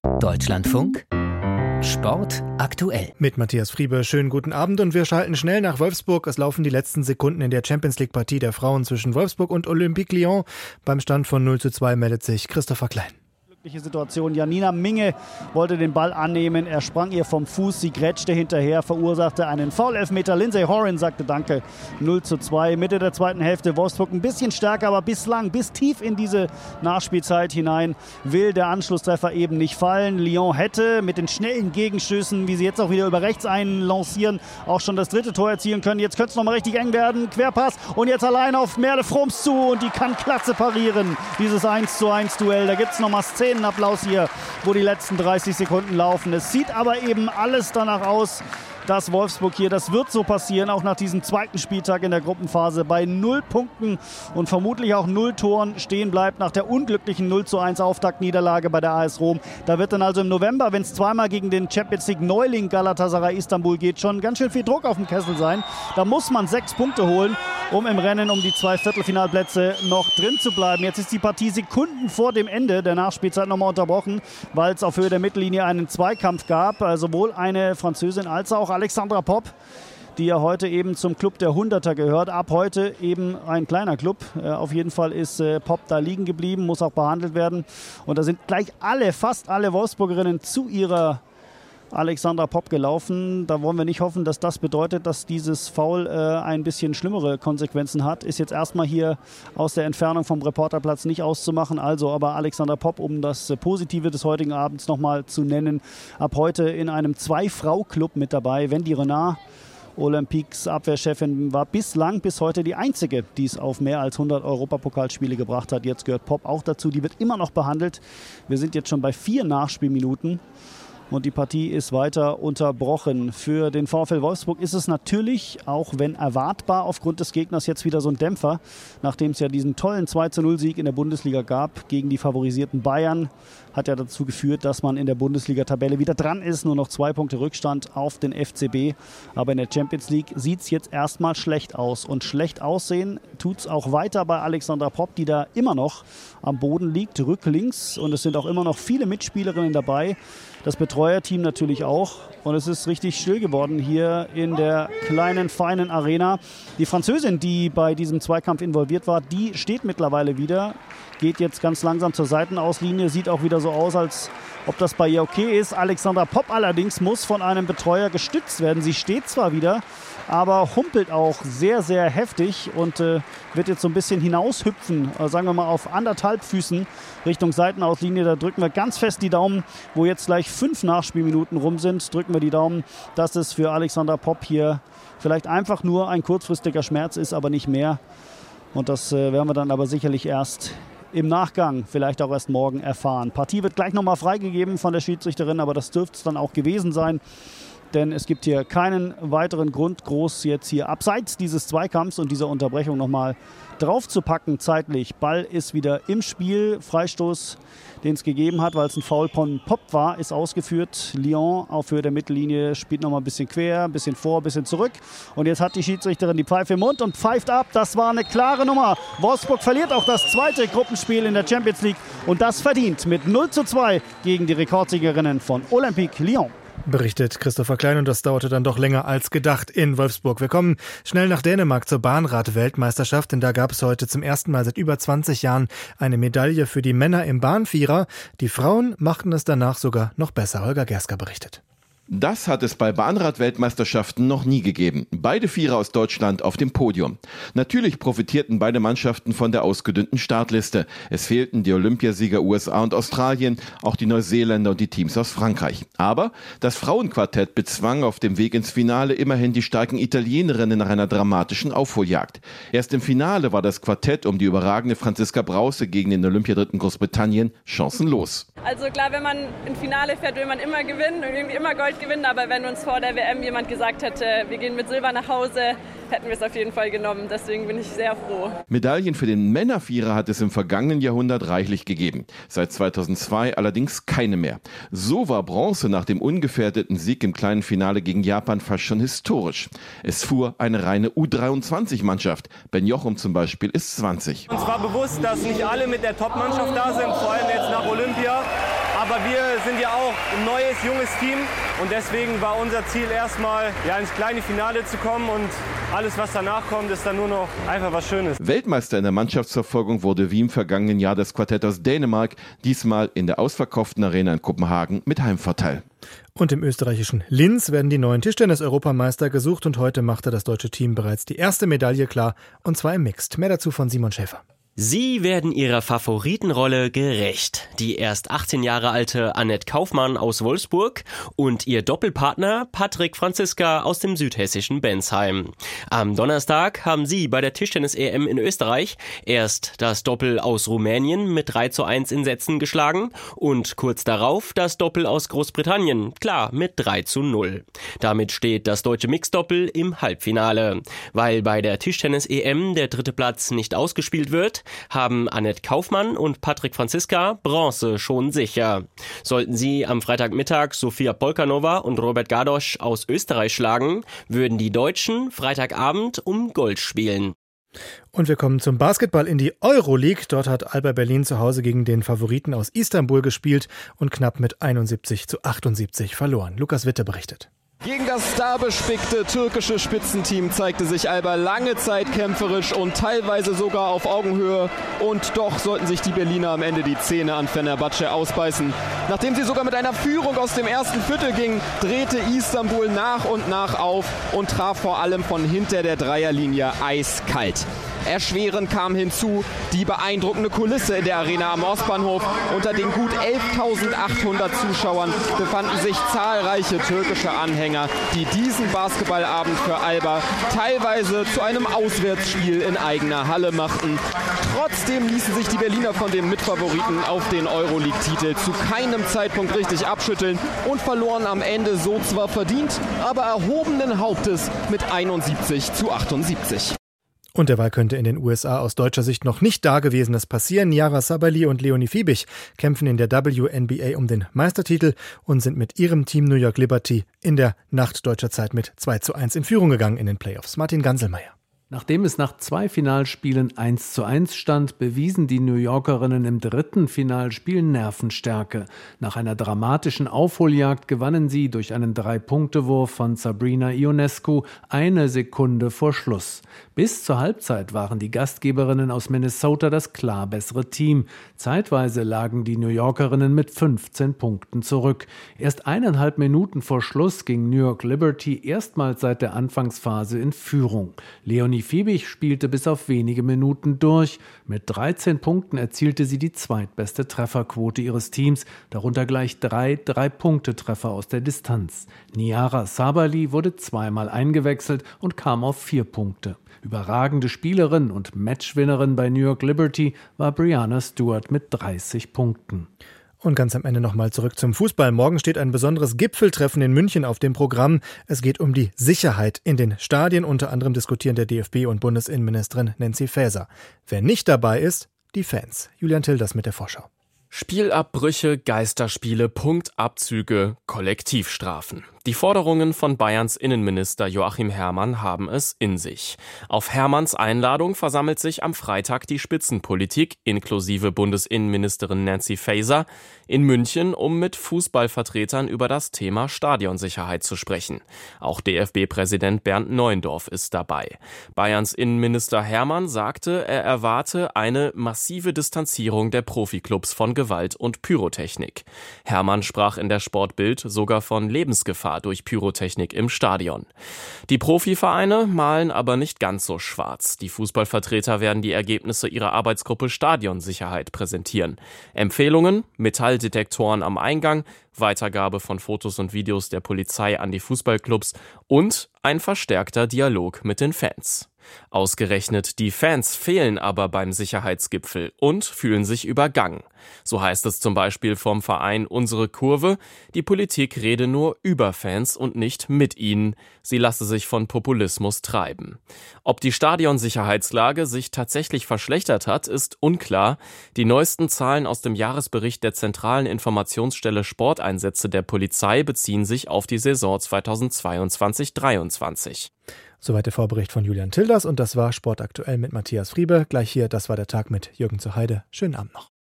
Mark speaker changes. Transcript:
Speaker 1: Deutschlandfunk Sport aktuell.
Speaker 2: Mit Matthias Friebe, schönen guten Abend und wir schalten schnell nach Wolfsburg. Es laufen die letzten Sekunden in der Champions-League-Partie der Frauen zwischen Wolfsburg und Olympique Lyon. Beim Stand von 0:2 meldet sich Christopher Klein.
Speaker 3: Situation. Janina Minge wollte den Ball annehmen. Er sprang ihr vom Fuß. Sie grätschte hinterher, verursachte einen Foul-Elfmeter. Lindsay Horan sagte Danke. 0:2. Mitte der zweiten Hälfte. Wolfsburg ein bisschen stärker, aber bislang, bis tief in diese Nachspielzeit hinein, will der Anschlusstreffer eben nicht fallen. Lyon hätte mit den schnellen Gegenstößen, wie sie jetzt auch wieder über rechts einlancieren, auch schon das dritte Tor erzielen können. Jetzt könnte es nochmal richtig eng werden. Querpass und jetzt allein auf Merle Fromms zu und die kann klasse parieren. Dieses 1:1 Duell. Da gibt es nochmal Szenenapplaus hier, wo die letzten 30 Sekunden laufen. Es sieht aber eben alles danach aus, dass Wolfsburg hier, das wird so passieren, auch nach diesem zweiten Spieltag in der Gruppenphase, bei 0 Punkten und vermutlich auch 0 Toren stehen bleibt nach der unglücklichen 0:1 Auftaktniederlage bei der AS Rom. Da wird dann also im November, wenn es zweimal gegen den Champions League Neuling Galatasaray Istanbul geht, schon ganz schön viel Druck auf dem Kessel sein. Da muss man 6 Punkte holen, um im Rennen um die 2 Viertelfinalplätze noch drin zu bleiben. Jetzt ist die Partie Sekunden vor dem Ende der Nachspielzeit nochmal unterbrochen, weil es auf Höhe der Mittellinie einen Zweikampf gab. Sowohl eine Französin als auch Alexandra Popp, die ja heute eben zum Club der Hunderter gehört. Ab heute eben ein kleiner Club. Auf jeden Fall ist Popp da liegen geblieben, muss auch behandelt werden. Und da sind gleich fast alle Wolfsburgerinnen zu ihrer Alexandra Popp gelaufen. Da wollen wir nicht hoffen, dass das bedeutet, dass dieses Foul ein bisschen schlimmere Konsequenzen hat. Ist jetzt erstmal hier aus der Entfernung vom Reporterplatz nicht auszumachen. Also aber Alexandra Popp, um das Positive des heutigen Abends nochmal zu nennen, ab heute in einem 2-Frau-Club mit dabei. Wendy Renard, Olympiques Abwehrchefin, war bislang bis heute die einzige, die es auf mehr als 100 Europapokalspiele gebracht hat. Jetzt gehört Popp auch dazu. Die wird immer noch behandelt. Wir sind jetzt schon bei 4 Nachspielminuten. Und die Partie ist weiter unterbrochen. Für den VfL Wolfsburg ist es natürlich, auch wenn erwartbar aufgrund des Gegners, jetzt wieder so ein Dämpfer, nachdem es ja diesen tollen 2:0-Sieg in der Bundesliga gab gegen die favorisierten Bayern. Hat ja dazu geführt, dass man in der Bundesliga-Tabelle wieder dran ist. Nur noch 2 Punkte Rückstand auf den FCB. Aber in der Champions League sieht es jetzt erstmal schlecht aus. Und schlecht aussehen tut es auch weiter bei Alexandra Popp, die da immer noch am Boden liegt, rücklinks. Und es sind auch immer noch viele Mitspielerinnen dabei. Das Betreuerteam natürlich auch. Und es ist richtig still geworden hier in der kleinen, feinen Arena. Die Französin, die bei diesem Zweikampf involviert war, die steht mittlerweile wieder. Geht jetzt ganz langsam zur Seitenauslinie. Sieht auch wieder so aus, als ob das bei ihr okay ist. Alexandra Popp allerdings muss von einem Betreuer gestützt werden. Sie steht zwar wieder, aber humpelt auch sehr, sehr heftig und wird jetzt so ein bisschen hinaushüpfen, sagen wir mal auf 1,5 Füßen Richtung Seitenauslinie. Da drücken wir ganz fest die Daumen, wo jetzt gleich 5 Nachspielminuten rum sind, drücken wir die Daumen, dass es für Alexandra Popp hier vielleicht einfach nur ein kurzfristiger Schmerz ist, aber nicht mehr. Und das werden wir dann aber sicherlich erst im Nachgang, vielleicht auch erst morgen erfahren. Partie wird gleich nochmal freigegeben von der Schiedsrichterin, aber das dürfte es dann auch gewesen sein. Denn es gibt hier keinen weiteren Grund, groß jetzt hier abseits dieses Zweikampfs und dieser Unterbrechung nochmal drauf zu packen zeitlich. Ball ist wieder im Spiel. Freistoß, den es gegeben hat, weil es ein Foul von Popp war, ist ausgeführt. Lyon auf Höhe der Mittellinie spielt nochmal ein bisschen quer, ein bisschen vor, ein bisschen zurück. Und jetzt hat die Schiedsrichterin die Pfeife im Mund und pfeift ab. Das war eine klare Nummer. Wolfsburg verliert auch das zweite Gruppenspiel in der Champions League. Und das verdient mit 0:2 gegen die Rekordsiegerinnen von Olympique Lyon.
Speaker 2: Berichtet Christopher Klein, und das dauerte dann doch länger als gedacht in Wolfsburg. Wir kommen schnell nach Dänemark zur Bahnrad-Weltmeisterschaft, denn da gab es heute zum ersten Mal seit über 20 Jahren eine Medaille für die Männer im Bahnvierer. Die Frauen machten es danach sogar noch besser. Holger Gersker berichtet.
Speaker 4: Das hat es bei Bahnrad-Weltmeisterschaften noch nie gegeben. Beide Vierer aus Deutschland auf dem Podium. Natürlich profitierten beide Mannschaften von der ausgedünnten Startliste. Es fehlten die Olympiasieger USA und Australien, auch die Neuseeländer und die Teams aus Frankreich. Aber das Frauenquartett bezwang auf dem Weg ins Finale immerhin die starken Italienerinnen nach einer dramatischen Aufholjagd. Erst im Finale war das Quartett um die überragende Franziska Brause gegen den Olympiadritten Großbritannien chancenlos.
Speaker 5: Also klar, wenn man im Finale fährt, will man immer gewinnen und irgendwie immer Gold gewinnen. Aber wenn uns vor der WM jemand gesagt hätte, wir gehen mit Silber nach Hause, hätten wir es auf jeden Fall genommen. Deswegen bin ich sehr froh.
Speaker 4: Medaillen für den Männervierer hat es im vergangenen Jahrhundert reichlich gegeben. Seit 2002 allerdings keine mehr. So war Bronze nach dem ungefährdeten Sieg im kleinen Finale gegen Japan fast schon historisch. Es fuhr eine reine U23-Mannschaft. Ben Jochum zum Beispiel ist 20.
Speaker 6: Uns war bewusst, dass nicht alle mit der Top-Mannschaft da sind, vor allem jetzt nach Olympia. Aber Aber wir sind ja auch ein neues, junges Team und deswegen war unser Ziel erstmal ins kleine Finale zu kommen und alles, was danach kommt, ist dann nur noch einfach was Schönes.
Speaker 4: Weltmeister in der Mannschaftsverfolgung wurde wie im vergangenen Jahr das Quartett aus Dänemark, diesmal in der ausverkauften Arena in Kopenhagen mit Heimvorteil.
Speaker 2: Und im österreichischen Linz werden die neuen Tischtennis-Europameister gesucht und heute machte das deutsche Team bereits die erste Medaille klar, und zwar im Mixed. Mehr dazu von Simon Schäfer.
Speaker 7: Sie werden ihrer Favoritenrolle gerecht. Die erst 18 Jahre alte Annette Kaufmann aus Wolfsburg und ihr Doppelpartner Patrick Franziska aus dem südhessischen Bensheim. Am Donnerstag haben sie bei der Tischtennis-EM in Österreich erst das Doppel aus Rumänien mit 3:1 in Sätzen geschlagen und kurz darauf das Doppel aus Großbritannien, klar mit 3:0. Damit steht das deutsche Mixdoppel im Halbfinale. Weil bei der Tischtennis-EM der dritte Platz nicht ausgespielt wird, haben Annette Kaufmann und Patrick Franziska Bronze schon sicher. Sollten sie am Freitagmittag Sofia Polkanova und Robert Gardosch aus Österreich schlagen, würden die Deutschen Freitagabend um Gold spielen.
Speaker 2: Und wir kommen zum Basketball in die Euroleague. Dort hat Alba Berlin zu Hause gegen den Favoriten aus Istanbul gespielt und knapp mit 71:78 verloren. Lukas Witte berichtet.
Speaker 8: Gegen das starbespickte türkische Spitzenteam zeigte sich Alba lange Zeit kämpferisch und teilweise sogar auf Augenhöhe. Und doch sollten sich die Berliner am Ende die Zähne an Fenerbahce ausbeißen. Nachdem sie sogar mit einer Führung aus dem ersten Viertel ging, drehte Istanbul nach und nach auf und traf vor allem von hinter der Dreierlinie eiskalt. Erschwerend kam hinzu die beeindruckende Kulisse in der Arena am Ostbahnhof. Unter den gut 11.800 Zuschauern befanden sich zahlreiche türkische Anhänger, die diesen Basketballabend für Alba teilweise zu einem Auswärtsspiel in eigener Halle machten. Trotzdem ließen sich die Berliner von den Mitfavoriten auf den Euroleague-Titel zu keinem Zeitpunkt richtig abschütteln und verloren am Ende so zwar verdient, aber erhobenen Hauptes mit 71:78.
Speaker 2: Und derweil könnte in den USA aus deutscher Sicht noch nicht Dagewesenes passieren. Niara Sabali und Leonie Fiebig kämpfen in der WNBA um den Meistertitel und sind mit ihrem Team New York Liberty in der Nacht deutscher Zeit mit 2:1 in Führung gegangen in den Playoffs. Martin Ganselmeier.
Speaker 9: Nachdem es nach 2 Finalspielen 1:1 stand, bewiesen die New Yorkerinnen im dritten Finalspiel Nervenstärke. Nach einer dramatischen Aufholjagd gewannen sie durch einen 3-Punkte-Wurf von Sabrina Ionescu 1 Sekunde vor Schluss. Bis zur Halbzeit waren die Gastgeberinnen aus Minnesota das klar bessere Team. Zeitweise lagen die New Yorkerinnen mit 15 Punkten zurück. Erst 1,5 Minuten vor Schluss ging New York Liberty erstmals seit der Anfangsphase in Führung. Leonie Fiebig spielte bis auf wenige Minuten durch. Mit 13 Punkten erzielte sie die zweitbeste Trefferquote ihres Teams, darunter gleich 3 3-Punkte-Treffer aus der Distanz. Niara Sabali wurde zweimal eingewechselt und kam auf 4 Punkte. Überragende Spielerin und Matchwinnerin bei New York Liberty war Brianna Stewart mit 30 Punkten.
Speaker 2: Und ganz am Ende nochmal zurück zum Fußball. Morgen steht ein besonderes Gipfeltreffen in München auf dem Programm. Es geht um die Sicherheit in den Stadien. Unter anderem diskutieren der DFB und Bundesinnenministerin Nancy Faeser. Wer nicht dabei ist, die Fans. Julian Tilders mit der Vorschau.
Speaker 10: Spielabbrüche, Geisterspiele, Punktabzüge, Kollektivstrafen. Die Forderungen von Bayerns Innenminister Joachim Herrmann haben es in sich. Auf Herrmanns Einladung versammelt sich am Freitag die Spitzenpolitik inklusive Bundesinnenministerin Nancy Faeser in München, um mit Fußballvertretern über das Thema Stadionsicherheit zu sprechen. Auch DFB-Präsident Bernd Neuendorf ist dabei. Bayerns Innenminister Herrmann sagte, er erwarte eine massive Distanzierung der Profiklubs von Gewalt und Pyrotechnik. Herrmann sprach in der Sportbild sogar von Lebensgefahr durch Pyrotechnik im Stadion. Die Profivereine malen aber nicht ganz so schwarz. Die Fußballvertreter werden die Ergebnisse ihrer Arbeitsgruppe Stadionsicherheit präsentieren. Empfehlungen: Metalldetektoren am Eingang, Weitergabe von Fotos und Videos der Polizei an die Fußballclubs und ein verstärkter Dialog mit den Fans. Ausgerechnet die Fans fehlen aber beim Sicherheitsgipfel und fühlen sich übergangen. So heißt es zum Beispiel vom Verein Unsere Kurve, die Politik rede nur über Fans und nicht mit ihnen. Sie lasse sich von Populismus treiben. Ob die Stadionsicherheitslage sich tatsächlich verschlechtert hat, ist unklar. Die neuesten Zahlen aus dem Jahresbericht der Zentralen Informationsstelle Sporteinsätze der Polizei beziehen sich auf die Saison 2022/23.
Speaker 2: Soweit der Vorbericht von Julian Tilders und das war Sport aktuell mit Matthias Friebe. Gleich hier, das war der Tag mit Jürgen zur Heide. Schönen Abend noch.